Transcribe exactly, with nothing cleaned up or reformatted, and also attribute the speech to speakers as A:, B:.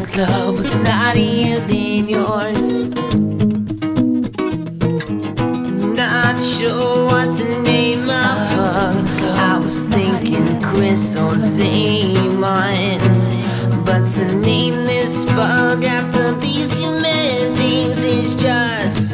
A: club was naughtier than yours. Not sure what to name of her. I was thinking Chris or Damon, but to name this bug after these human things is just